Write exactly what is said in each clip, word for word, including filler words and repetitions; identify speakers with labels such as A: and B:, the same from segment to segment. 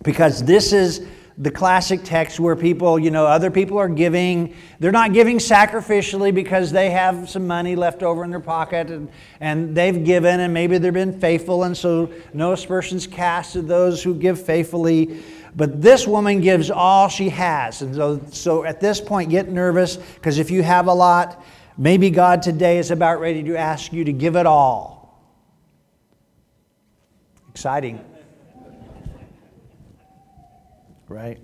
A: Because this is the classic text where people, you know, other people are giving. They're not giving sacrificially because they have some money left over in their pocket and, and they've given and maybe they've been faithful, and so no aspersions cast to those who give faithfully. But this woman gives all she has. And so, so at this point, get nervous, because if you have a lot, maybe God today is about ready to ask you to give it all. Exciting. Right?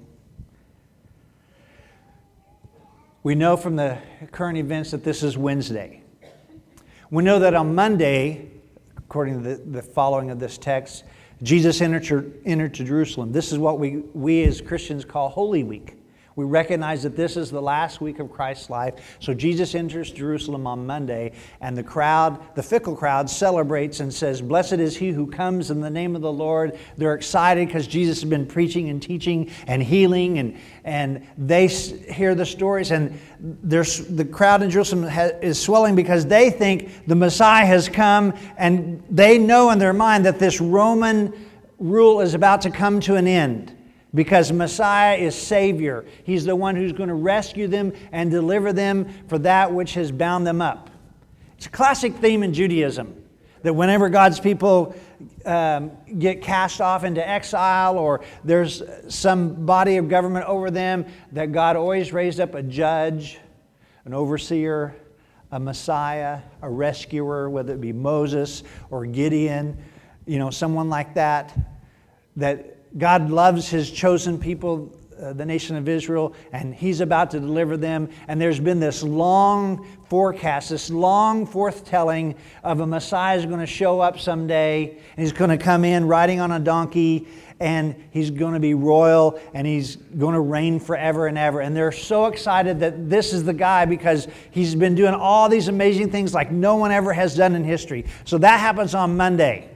A: We know from the current events that this is Wednesday. We know that on Monday, according to the, the following of this text, Jesus entered, entered to Jerusalem. This is what we, we as Christians call Holy Week. We recognize that this is the last week of Christ's life. So Jesus enters Jerusalem on Monday, and the crowd, the fickle crowd, celebrates and says, "Blessed is he who comes in the name of the Lord." They're excited because Jesus has been preaching and teaching and healing, and, and they hear the stories. And there's, the crowd in Jerusalem has, is swelling because they think the Messiah has come, and they know in their mind that this Roman rule is about to come to an end. Because Messiah is Savior. He's the one who's going to rescue them and deliver them for that which has bound them up. It's a classic theme in Judaism, that whenever God's people um, get cast off into exile, or there's some body of government over them, that God always raised up a judge, an overseer, a Messiah, a rescuer, whether it be Moses or Gideon, you know, someone like that, that God loves His chosen people, uh, the nation of Israel, and He's about to deliver them. And there's been this long forecast, this long forthtelling of a Messiah is going to show up someday. And He's going to come in riding on a donkey, and He's going to be royal, and He's going to reign forever and ever. And they're so excited that this is the guy, because He's been doing all these amazing things like no one ever has done in history. So that happens on Monday.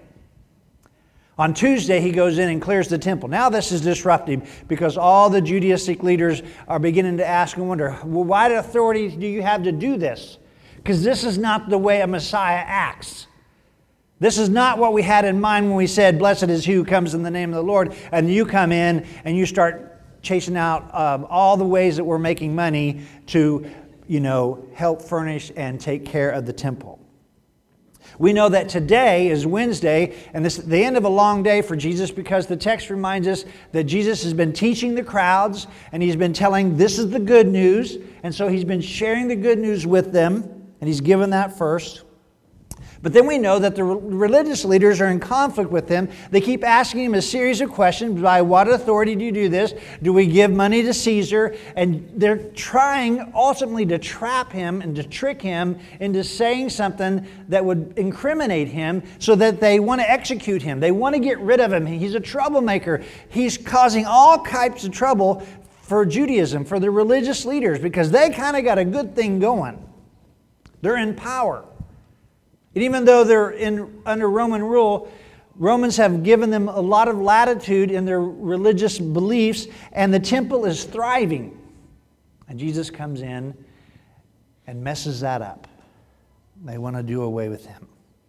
A: On Tuesday, He goes in and clears the temple. Now this is disruptive, because all the Judaistic leaders are beginning to ask and wonder, well, what authority do you have to do this? Because this is not the way a Messiah acts. This is not what we had in mind when we said, "Blessed is he who comes in the name of the Lord." And you come in and you start chasing out um, all the ways that we're making money to, you know, help furnish and take care of the temple. We know that today is Wednesday, and this is the end of a long day for Jesus, because the text reminds us that Jesus has been teaching the crowds, and He's been telling this is the good news, and so He's been sharing the good news with them, and He's given that first. But then we know that the religious leaders are in conflict with Him. They keep asking Him a series of questions. By what authority do you do this? Do we give money to Caesar? And they're trying ultimately to trap Him and to trick Him into saying something that would incriminate Him, so that they want to execute Him. They want to get rid of Him. He's a troublemaker. He's causing all types of trouble for Judaism, for the religious leaders, because they kind of got a good thing going. They're in power. And even though they're in under Roman rule, Romans have given them a lot of latitude in their religious beliefs, and the temple is thriving. And Jesus comes in and messes that up. They want to do away with Him.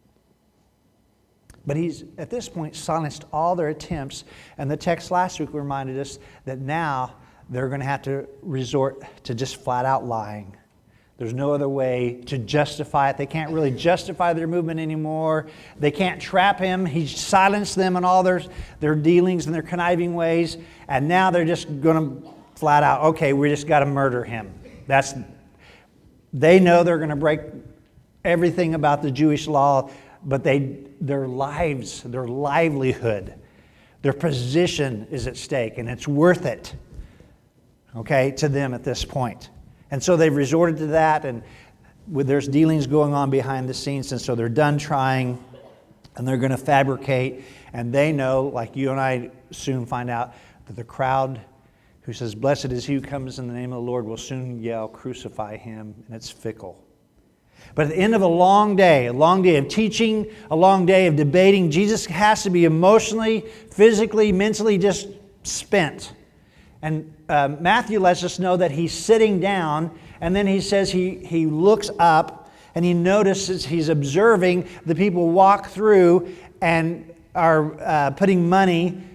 A: But He's, at this point, silenced all their attempts. And the text last week reminded us that now they're going to have to resort to just flat out lying. There's no other way to justify it. They can't really justify their movement anymore. They can't trap Him. He's silenced them in all their, their dealings and their conniving ways. And now they're just going to flat out, okay, we just got to murder Him. That's, they know they're going to break everything about the Jewish law, but they, their lives, their livelihood, their position is at stake, and it's worth it, okay, to them at this point. And so they've resorted to that, and with there's dealings going on behind the scenes, and so they're done trying, and they're going to fabricate, and they know, like you and I soon find out, that the crowd who says, "Blessed is he who comes in the name of the Lord," will soon yell, "Crucify him," and it's fickle. But at the end of a long day, a long day of teaching, a long day of debating, Jesus has to be emotionally, physically, mentally just spent. And uh, Matthew lets us know that He's sitting down, and then he says he, he looks up, and he notices, he's observing the people walk through and are uh, putting money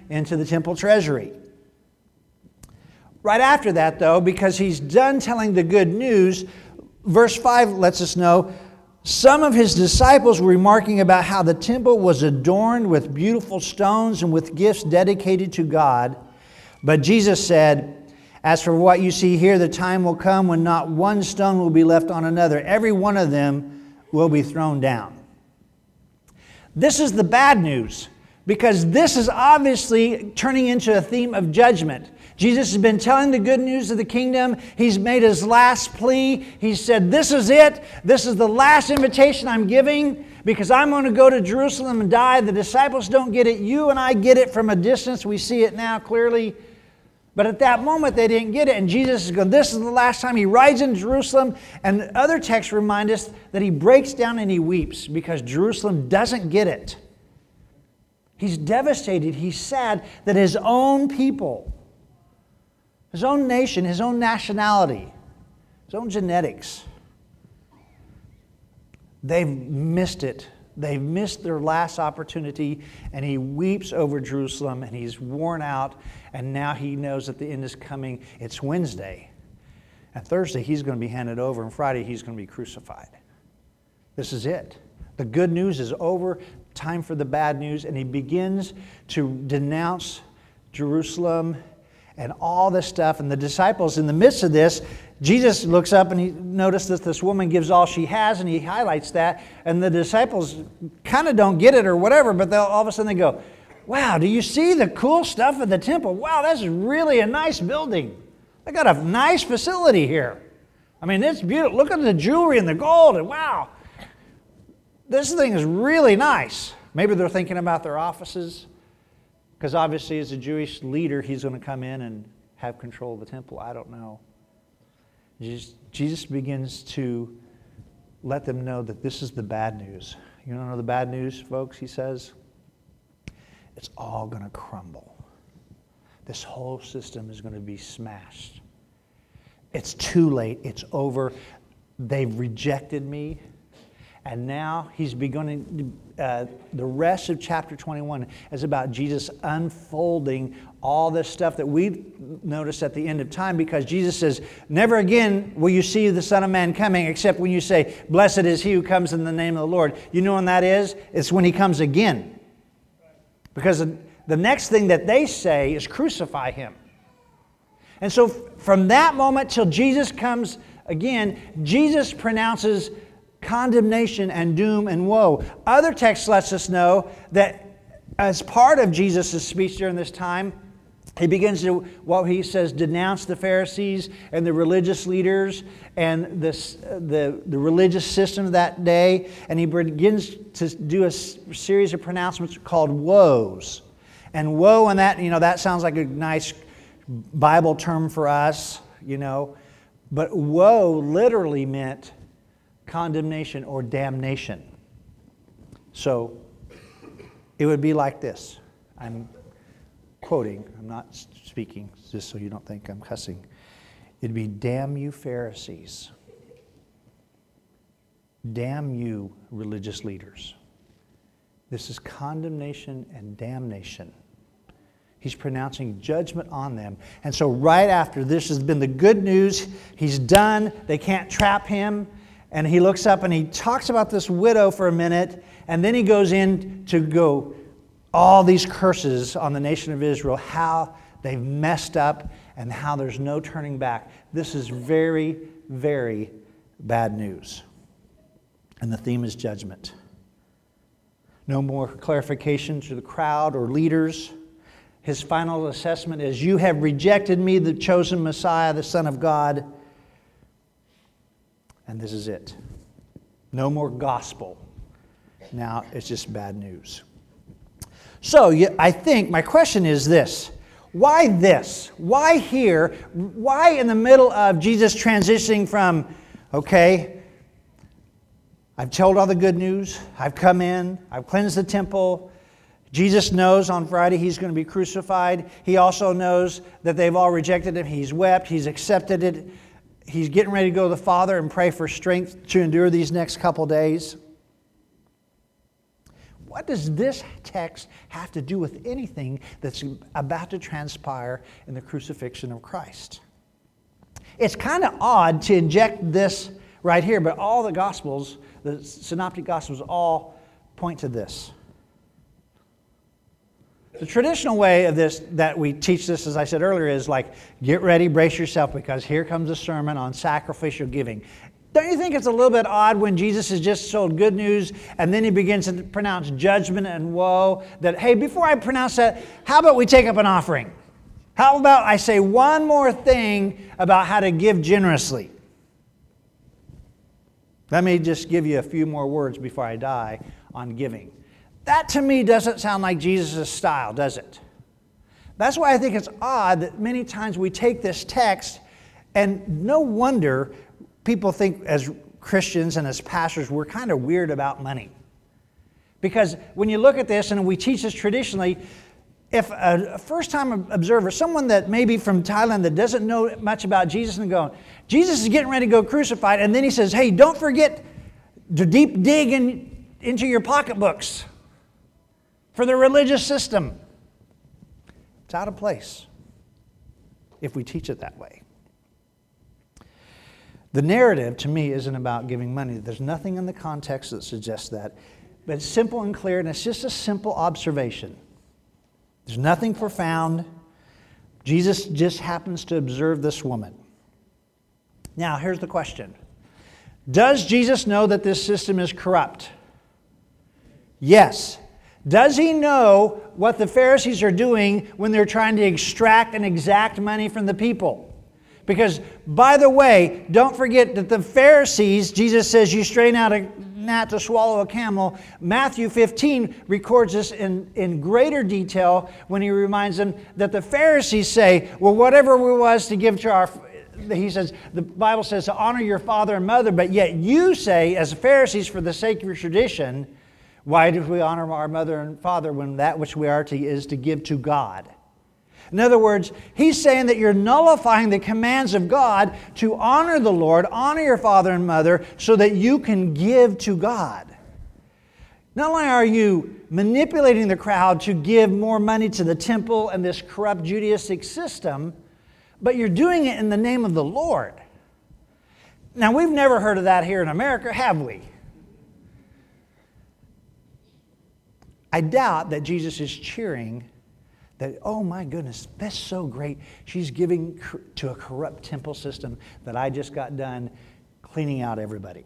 A: into the temple treasury. Right after that, though, because he's done telling the good news, verse five lets us know, some of his disciples were remarking about how the temple was adorned with beautiful stones and with gifts dedicated to God. But Jesus said, as for what you see here, the time will come when not one stone will be left on another. Every one of them will be thrown down. This is the bad news, because this is obviously turning into a theme of judgment. Jesus has been telling the good news of the kingdom. He's made his last plea. He said, this is it. This is the last invitation I'm giving, because I'm going to go to Jerusalem and die. The disciples don't get it. You and I get it from a distance. We see it now clearly. But at that moment, they didn't get it. And Jesus is going, this is the last time. He rides into Jerusalem. And other texts remind us that he breaks down and he weeps because Jerusalem doesn't get it. He's devastated. He's sad that his own people, his own nation, his own nationality, his own genetics, they've missed it. They've missed their last opportunity, and he weeps over Jerusalem, and he's worn out, and now he knows that the end is coming. It's Wednesday, and Thursday he's going to be handed over, and Friday he's going to be crucified. This is it. The good news is over. Time for the bad news, and he begins to denounce Jerusalem and all this stuff. And the disciples, in the midst of this, Jesus looks up and he noticed that this woman gives all she has, and he highlights that. And the disciples kind of don't get it or whatever, but they'll, all of a sudden they go, wow, do you see the cool stuff at the temple? Wow, this is really a nice building. They got a nice facility here. I mean, it's beautiful. Look at the jewelry and the gold, and wow, this thing is really nice. Maybe they're thinking about their offices, because obviously as a Jewish leader, he's going to come in and have control of the temple. I don't know. Jesus, Jesus begins to let them know that this is the bad news. You don't know the bad news, folks, he says? It's all going to crumble. This whole system is going to be smashed. It's too late. It's over. They've rejected me. And now he's beginning, uh, the rest of chapter twenty-one is about Jesus unfolding all this stuff that we noticed at the end of time, because Jesus says, never again will you see the Son of Man coming except when you say, blessed is he who comes in the name of the Lord. You know when that is? It's when he comes again. Because the next thing that they say is crucify him. And so from that moment till Jesus comes again, Jesus pronounces condemnation and doom and woe. Other text lets us know that as part of Jesus' speech during this time, he begins to, what he says, denounce the Pharisees and the religious leaders and the, the, the religious system of that day. And he begins to do a series of pronouncements called woes. And woe, and that, you know, that sounds like a nice Bible term for us, you know. But woe literally meant condemnation or damnation. So it would be like this. I'm quoting, I'm not speaking, just so you don't think I'm cussing. It'd be, damn you Pharisees. Damn you religious leaders. This is condemnation and damnation. He's pronouncing judgment on them. And so right after this has been the good news, he's done, they can't trap him. And he looks up and he talks about this widow for a minute, and then he goes in to go all these curses on the nation of Israel, how they've messed up and how there's no turning back. This is very, very bad news. And the theme is judgment. No more clarification to the crowd or leaders. His final assessment is, you have rejected me, the chosen Messiah, the Son of God. And this is it. No more gospel. Now it's just bad news. So I think my question is this. Why this? Why here? Why in the middle of Jesus transitioning from, okay, I've told all the good news. I've come in. I've cleansed the temple. Jesus knows on Friday he's going to be crucified. He also knows that they've all rejected him. He's wept. He's accepted it. He's getting ready to go to the Father and pray for strength to endure these next couple days. what does this text have to do with anything that's about to transpire in the crucifixion of Christ? It's kind of odd to inject this right here, but all the Gospels, the Synoptic Gospels, all point to this. The traditional way of this, that we teach this, as I said earlier, is like, get ready, brace yourself, because here comes a sermon on sacrificial giving. Don't you think it's a little bit odd when Jesus has just sold good news and then he begins to pronounce judgment and woe, that, hey, before I pronounce that, how about we take up an offering? How about I say one more thing about how to give generously? Let me just give you a few more words before I die on giving. That to me doesn't sound like Jesus' style, does it? That's why I think it's odd that many times we take this text, and no wonder people think as Christians and as pastors we're kind of weird about money. Because when you look at this, and we teach this traditionally, if a first-time observer, someone that maybe from Thailand that doesn't know much about Jesus and going, Jesus is getting ready to go crucified, and then he says, hey, don't forget to deep dig in, into your pocketbooks for the religious system. It's out of place if we teach it that way. The narrative, to me, isn't about giving money. There's nothing in the context that suggests that. But it's simple and clear, and it's just a simple observation. There's nothing profound. Jesus just happens to observe this woman. Now, here's the question. Does Jesus know that this system is corrupt? Yes. Does he know what the Pharisees are doing when they're trying to extract and exact money from the people? Because, by the way, don't forget that the Pharisees, Jesus says, you strain out a gnat to swallow a camel. Matthew fifteen records this in, in greater detail when he reminds them that the Pharisees say, well, whatever it was to give to our... He says, the Bible says to honor your father and mother, but yet you say, as Pharisees, for the sake of your tradition, why do we honor our mother and father when that which we are to is to give to God? In other words, he's saying that you're nullifying the commands of God to honor the Lord, honor your father and mother, so that you can give to God. Not only are you manipulating the crowd to give more money to the temple and this corrupt Judaistic system, but you're doing it in the name of the Lord. Now, we've never heard of that here in America, have we? I doubt that Jesus is cheering that, oh my goodness, that's so great. She's giving to a corrupt temple system that I just got done cleaning out everybody.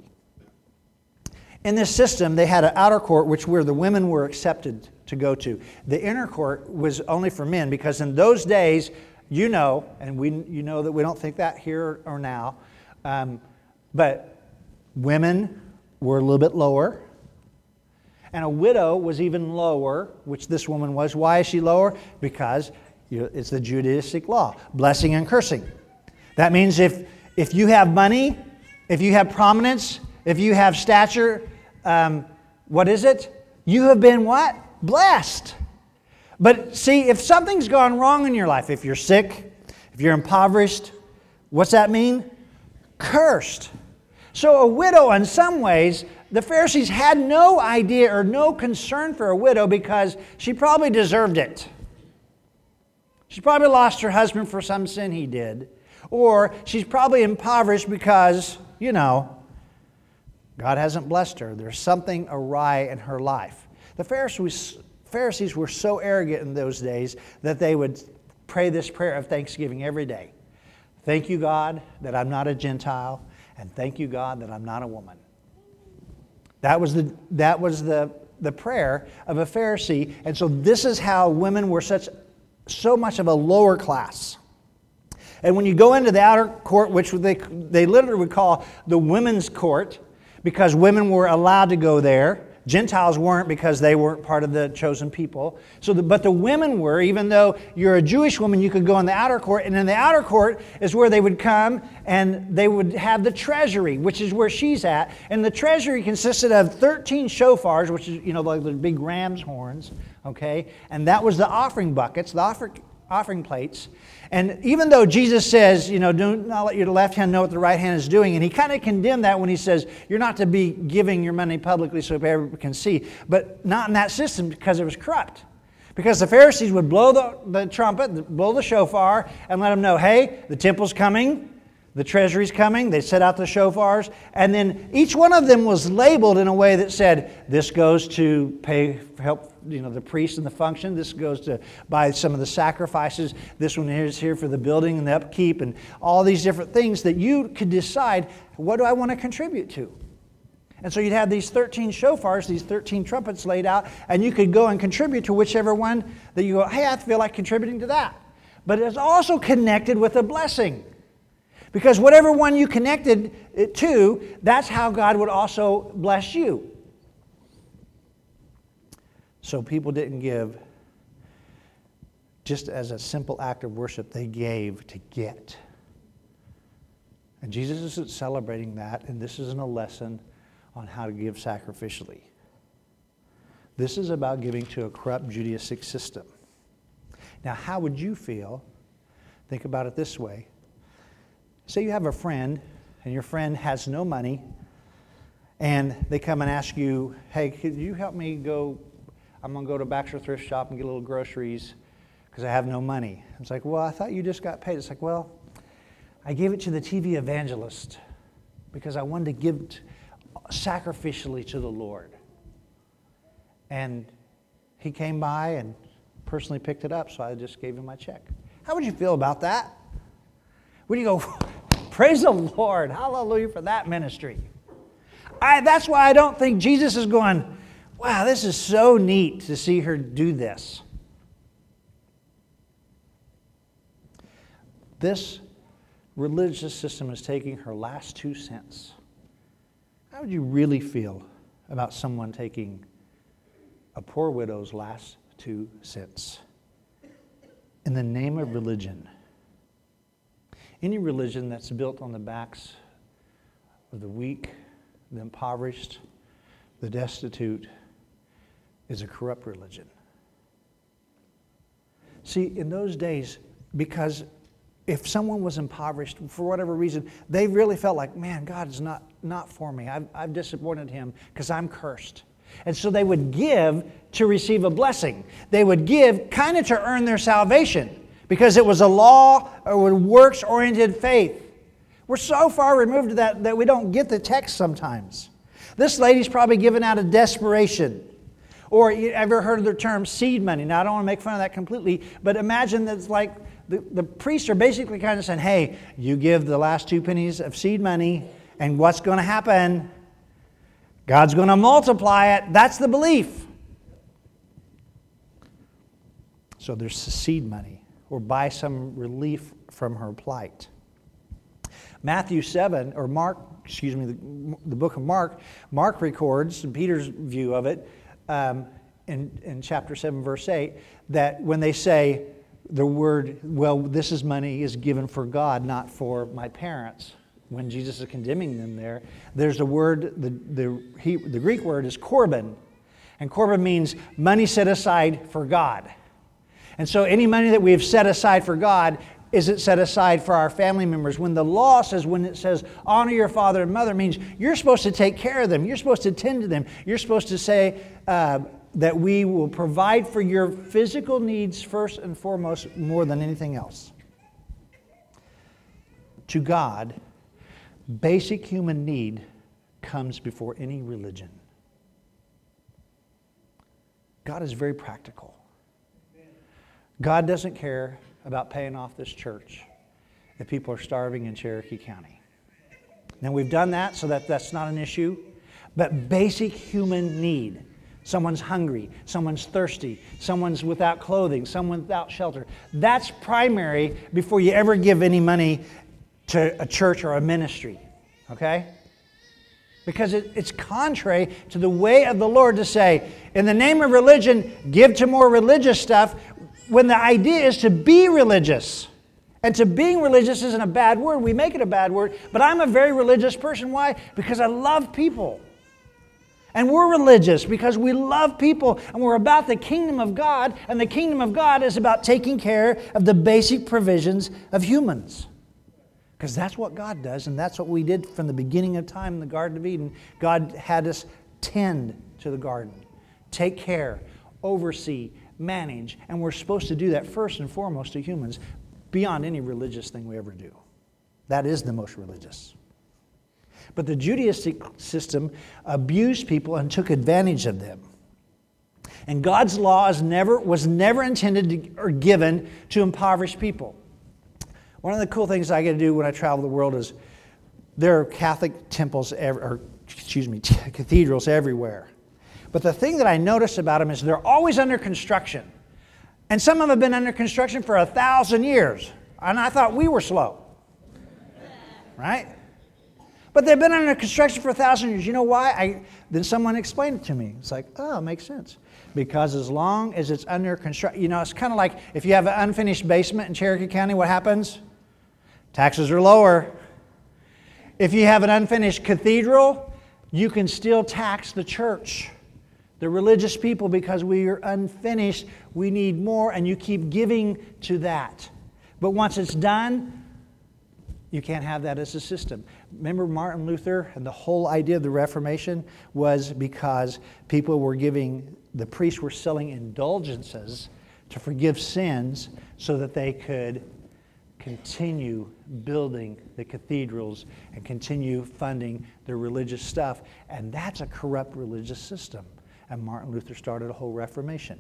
A: In this system, they had an outer court, which where the women were accepted to go to. The inner court was only for men, because in those days, you know, and we you know that we don't think that here or now, um, but women were a little bit lower. And a widow was even lower, which this woman was. Why is she lower? Because you know, it's the Judaistic law, blessing and cursing. That means if, if you have money, if you have prominence, if you have stature, um, what is it? You have been what? Blessed. But see, if something's gone wrong in your life, if you're sick, if you're impoverished, what's that mean? Cursed. So a widow, in some ways, the Pharisees had no idea or no concern for a widow because she probably deserved it. She probably lost her husband for some sin he did. Or she's probably impoverished because, you know, God hasn't blessed her. There's something awry in her life. The Pharisees, Pharisees were so arrogant in those days that they would pray this prayer of thanksgiving every day. Thank you, God, that I'm not a Gentile. And thank you, God, that I'm not a woman. That was the that was the, the prayer of a Pharisee. And so this is how women were such so much of a lower class. And when you go into the outer court, which they they literally would call the women's court, because women were allowed to go there. Gentiles weren't, because they weren't part of the chosen people. So, the, but the women were, even though you're a Jewish woman, you could go in the outer court. And in the outer court is where they would come and they would have the treasury, which is where she's at. And the treasury consisted of thirteen shofars, which is, you know, like the big ram's horns, okay? And that was the offering buckets. The offer, offering plates. And even though Jesus says, you know, do not let your left hand know what the right hand is doing, and he kind of condemned that when he says, you're not to be giving your money publicly so everyone can see, but not in that system because it was corrupt. Because the Pharisees would blow the, the trumpet, blow the shofar, and let them know, hey, the temple's coming, the treasury's coming. They set out the shofars, and then each one of them was labeled in a way that said, this goes to pay help, you know, the priest and the function. This goes to buy some of the sacrifices. This one is here for the building and the upkeep, and all these different things that you could decide, what do I want to contribute to? And so you'd have these thirteen shofars, these thirteen trumpets laid out, and you could go and contribute to whichever one that you go, hey, I feel like contributing to that. But it's also connected with a blessing. Because whatever one you connected it to, that's how God would also bless you. So people didn't give just as a simple act of worship. They gave to get. And Jesus isn't celebrating that, and this isn't a lesson on how to give sacrificially. This is about giving to a corrupt Judaistic system. Now, how would you feel? Think about it this way. Say you have a friend, and your friend has no money, and they come and ask you, hey, could you help me go, I'm going to go to Baxter Thrift Shop and get a little groceries because I have no money. It's like, well, I thought you just got paid. It's like, well, I gave it to the T V evangelist because I wanted to give t- sacrificially to the Lord. And he came by and personally picked it up, so I just gave him my check. How would you feel about that? Would you go, praise the Lord, hallelujah for that ministry? I, that's why I don't think Jesus is going, wow, this is so neat to see her do this. This religious system is taking her last two cents. How would you really feel about someone taking a poor widow's last two cents in the name of religion? Any religion that's built on the backs of the weak, the impoverished, the destitute is a corrupt religion. See, in those days, because if someone was impoverished for whatever reason, they really felt like, man, God is not, not for me. I've, I've disappointed him because I'm cursed. And so they would give to receive a blessing. They would give kind of to earn their salvation because it was a law or a works-oriented faith. We're so far removed to that that we don't get the text sometimes. This lady's probably given out of desperation. Or you ever heard of the term seed money? Now, I don't want to make fun of that completely, but imagine that it's like the, the priests are basically kind of saying, hey, you give the last two pennies of seed money, and what's going to happen? God's going to multiply it. That's the belief. So there's seed money, or buy some relief from her plight. Matthew seven, or Mark, excuse me, the, the book of Mark, Mark records, in Peter's view of it, um, in, in chapter seven, verse eight, that when they say the word, well, this is money is given for God, not for my parents, when Jesus is condemning them there, there's a word, the, the, he, the Greek word is korban. And korban means money set aside for God. And so any money that we have set aside for God isn't set aside for our family members. When the law says, when it says, honor your father and mother, means you're supposed to take care of them. You're supposed to tend to them. You're supposed to say uh, that we will provide for your physical needs first and foremost more than anything else. To God, basic human need comes before any religion. God is very practical. God doesn't care about paying off this church if people are starving in Cherokee County. Now, we've done that, so that that's not an issue. But basic human need. Someone's hungry, someone's thirsty, someone's without clothing, someone without shelter. That's primary before you ever give any money to a church or a ministry. Okay? Because it, it's contrary to the way of the Lord to say, in the name of religion, give to more religious stuff, when the idea is to be religious. And to being religious isn't a bad word. We make it a bad word. But I'm a very religious person. Why? Because I love people. And we're religious because we love people and we're about the kingdom of God. And the kingdom of God is about taking care of the basic provisions of humans. Because that's what God does, and that's what we did from the beginning of time in the Garden of Eden. God had us tend to the garden, take care, oversee, manage. And we're supposed to do that first and foremost to humans beyond any religious thing we ever do. That is the most religious. But the Judaistic system abused people and took advantage of them. And God's law is never, was never intended to, or given to impoverish people. One of the cool things I get to do when I travel the world is there are Catholic temples, or excuse me, cathedrals everywhere. But the thing that I notice about them is they're always under construction. And some of them have been under construction for a thousand years. And I thought we were slow. Right? But they've been under construction for a thousand years. You know why? I, then someone explained it to me. It's like, oh, it makes sense. Because as long as it's under construction, you know, it's kind of like if you have an unfinished basement in Cherokee County, what happens? Taxes are lower. If you have an unfinished cathedral, you can still tax the church, the religious people, because we are unfinished. We need more, and you keep giving to that. But once it's done, you can't have that as a system. Remember Martin Luther, and the whole idea of the Reformation was because people were giving, the priests were selling indulgences to forgive sins so that they could continue building the cathedrals and continue funding their religious stuff. And that's a corrupt religious system. And Martin Luther started a whole Reformation.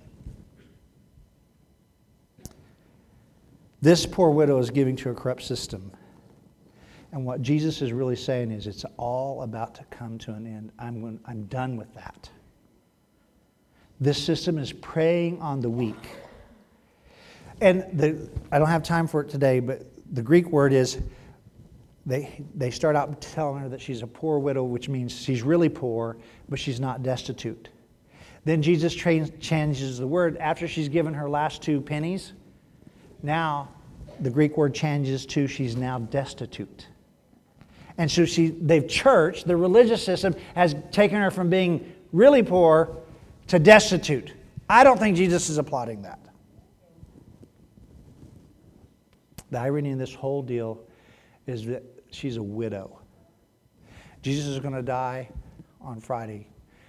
A: This poor widow is giving to a corrupt system. And what Jesus is really saying is it's all about to come to an end. I'm, going, I'm done with that. This system is preying on the weak. And the, I don't have time for it today, but the Greek word is, they, they start out telling her that she's a poor widow, which means she's really poor, but she's not destitute. Then Jesus tra- changes the word. After she's given her last two pennies, now the Greek word changes to she's now destitute. And so she, they've church, the religious system, has taken her from being really poor to destitute. I don't think Jesus is applauding that. The irony in this whole deal is that she's a widow. Jesus is going to die on Friday.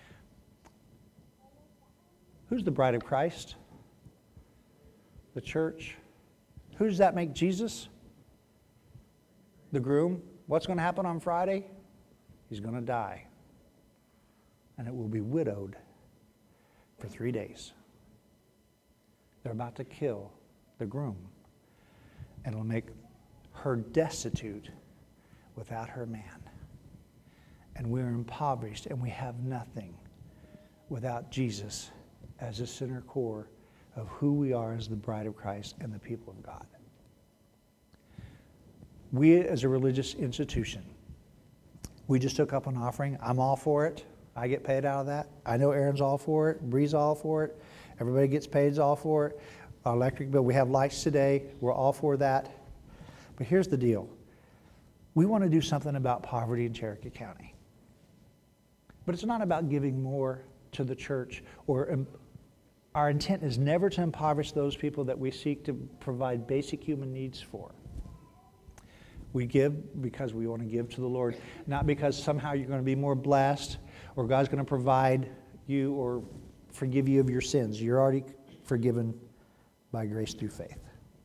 A: Who's the bride of Christ? The church. Who does that make Jesus? The groom. What's going to happen on Friday? He's going to die. And it will be widowed for three days. They're about to kill the groom. And it'll make her destitute without her man. And we're impoverished and we have nothing without Jesus as the center core of who we are as the bride of Christ and the people of God. We as a religious institution, we just took up an offering. I'm all for it. I get paid out of that. I know Aaron's all for it. Bree's all for it. Everybody gets paid is all for it. Our electric bill, we have lights today. We're all for that. But here's the deal. We want to do something about poverty in Cherokee County. But it's not about giving more to the church. Or um, our intent is never to impoverish those people that we seek to provide basic human needs for. We give because we want to give to the Lord, not because somehow you're going to be more blessed or God's going to provide you or forgive you of your sins. You're already forgiven by grace through faith.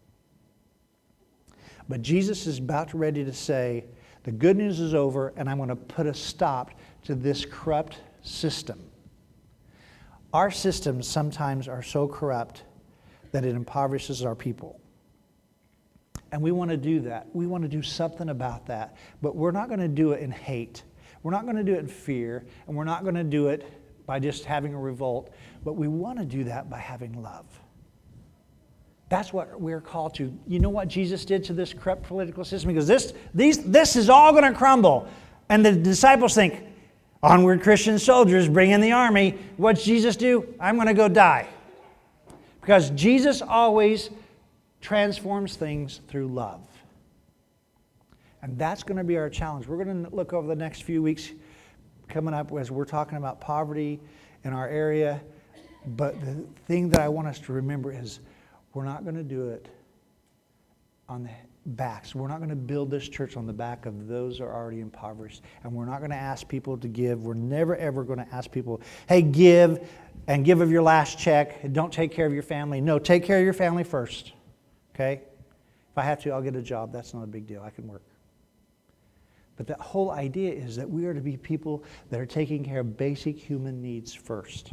A: But Jesus is about ready to say, the good news is over, and I'm going to put a stop to this corrupt system. Our systems sometimes are so corrupt that it impoverishes our people. And we want to do that. We want to do something about that. But we're not going to do it in hate. We're not going to do it in fear. And we're not going to do it by just having a revolt. But we want to do that by having love. That's what we're called to. You know what Jesus did to this corrupt political system? Because this, these, this is all going to crumble. And the disciples think, onward Christian soldiers, bring in the army. What's Jesus do? I'm going to go die. Because Jesus always transforms things through love. And that's going to be our challenge. We're going to look over the next few weeks coming up as we're talking about poverty in our area. But the thing that I want us to remember is we're not going to do it on the backs. We're not going to build this church on the back of those who are already impoverished. And we're not going to ask people to give. We're never, ever going to ask people, hey, give and give of your last check. Don't take care of your family. No, take care of your family first. Okay? If I have to, I'll get a job. That's not a big deal. I can work. But the whole idea is that we are to be people that are taking care of basic human needs first.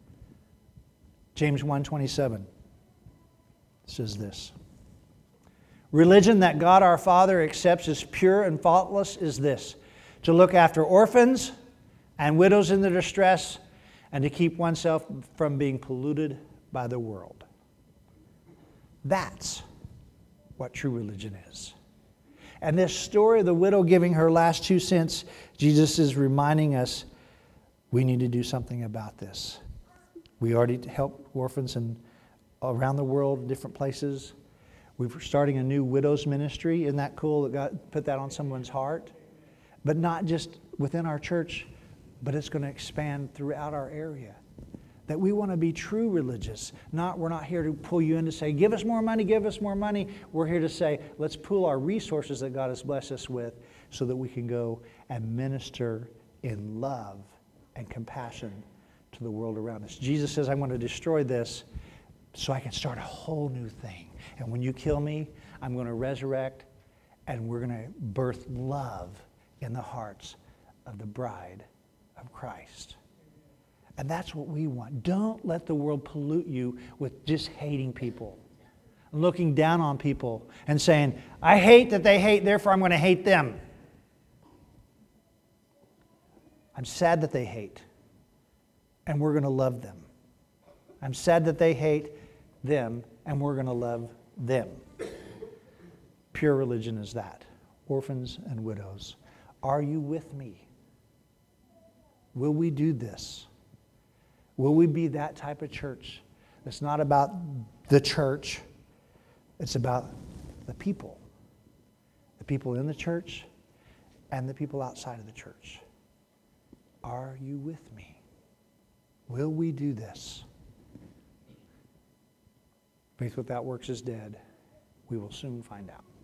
A: James one twenty-seven says this. Religion that God our Father accepts as pure and faultless is this: to look after orphans and widows in their distress, and to keep oneself from being polluted by the world. That's what true religion is. And this story of the widow giving her last two cents, Jesus is reminding us we need to do something about this. We already help orphans in, around the world, different places. We're starting a new widows ministry. Isn't that cool that God put that on someone's heart? But not just within our church, but it's going to expand throughout our area. That we want to be true religious. Not, we're not here to pull you in to say, give us more money, give us more money. We're here to say, let's pool our resources that God has blessed us with so that we can go and minister in love and compassion to the world around us. Jesus says, I'm going to destroy this so I can start a whole new thing. And when you kill me, I'm going to resurrect, and we're going to birth love in the hearts of the bride of Christ. And that's what we want. Don't let the world pollute you with just hating people, looking down on people and saying, I hate that they hate, therefore I'm going to hate them. I'm sad that they hate, and we're going to love them. I'm sad that they hate them, and we're going to love them. Pure religion is that. Orphans and widows. Are you with me? Will we do this? Will we be that type of church that's not about the church, it's about the people. The people in the church and the people outside of the church. Are you with me? Will we do this? Faith without works is dead. We will soon find out.